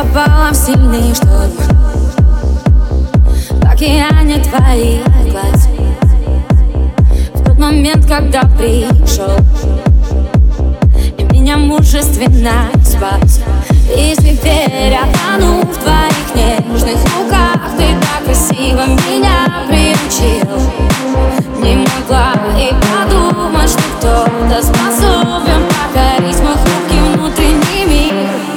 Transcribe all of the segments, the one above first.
попала в сильный шторм в океане твоих глаз. В тот момент, когда пришел и меня мужественно спас. И теперь я тону в твоих нежных руках. Ты так красиво меня приручил. Не могла и подумать, что кто-то способен покорить мой хрупкий внутренний мир.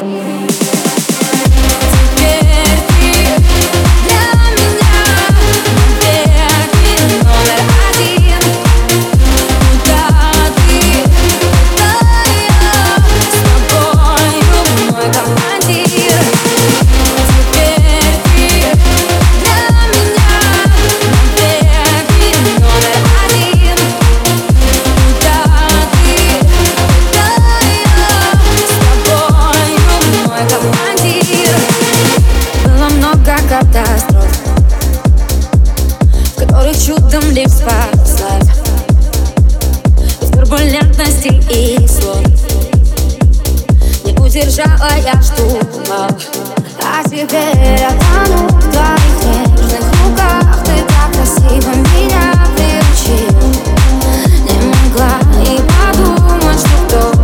Теперь ты для меня навеки номер один. Куда ты, куда я, с тобою мой командир. Теперь ты для меня навеки номер один. Куда ты, куда я, с тобою мой командир. Было много катастроф, в которых чудом лишь спаслась. В турбулентности и слов не удержала я штурма. А теперь я тону в твоих нежных руках. Ты так красиво меня приручил. Не могла и подумать, что